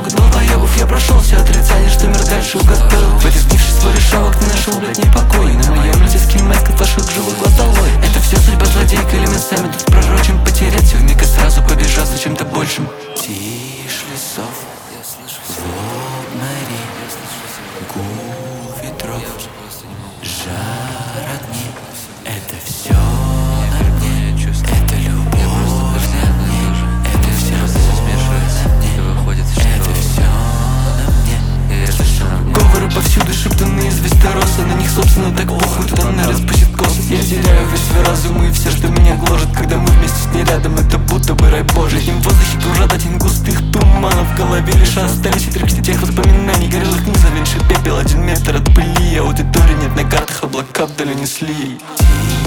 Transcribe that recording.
много долбоебов. Я прошелся отрицание, что мир дальше уготовил. В этих сбившись свой решалок ты нашел, блядь, непокой. На моем лице скин-маск от ваших живых глаз долой. Это все судьба злодейка или мы сами тут пророчим потерять все вмиг и сразу побежать за чем-то большим. Тишь лесов, звук морей, гул ветров, жар огней. Это все на мне, это любовь на мне, это все смешивается на мне, выходит, это все на мне. Я слышу говоры повсюду, шептанные звездоросы. На них, собственно, так похуй, туда она распустит косы. Я теряю весь свой разум и все, что меня гложет. Когда мы вместе с ней рядом, это будто бы рай божий. Им в воздухе кружат один густых туманов. В голове лишь остались отрывки тех воспоминаний. Горел их завинший пепел, 1 метр от пыли. Аудитории нет на картах, облака вдали несли.